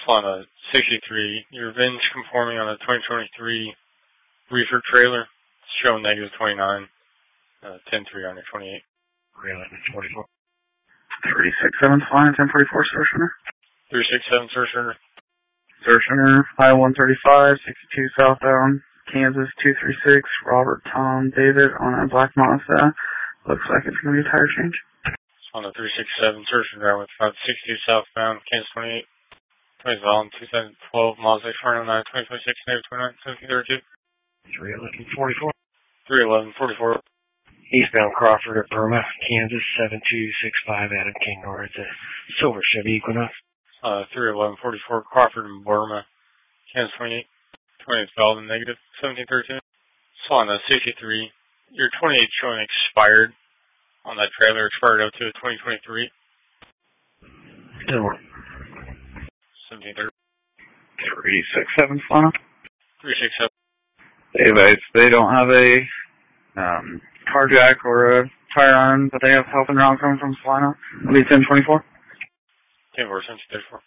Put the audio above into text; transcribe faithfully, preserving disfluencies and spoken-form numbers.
On a sixty-three, your V I N conforming on a twenty twenty-three reefer trailer, showing negative twenty-nine, uh, ten three on your twenty-eight. three eleven forty-four. three six seven, flying ten forty-four, Search Center. three six seven, Search Center. Search Center, I one thirty-five, sixty-two southbound, Kansas two three six, Robert Tom David on a black Mazda. Looks like it's going to be a tire change. On a three six seven, Search Center with about sixty-two southbound, Kansas twenty-eight. twenty Val, two thousand twelve, Mazda four nine, twenty twenty-six, negative twenty-nine, seventeen thirty-two. three eleven forty-four. three eleven forty-four. Eastbound Crawford at Burma, Kansas seven two six five, Adam King North, a silver Chevy Equinox. Uh, three eleven forty-four, Crawford and Burma, Kansas twenty-eight. twenty Val, negative seventeen thirty-two. So on the sixty-three, your twenty-eight showing expired on that trailer, expired out to twenty twenty-three. Silver. seventeen thirty. three six seven, Solana. three six seven. They, they don't have a um, car jack or a tire on, but they have helping around coming from Solana. It'll be ten twenty-four. ten four, seventeen thirty-four.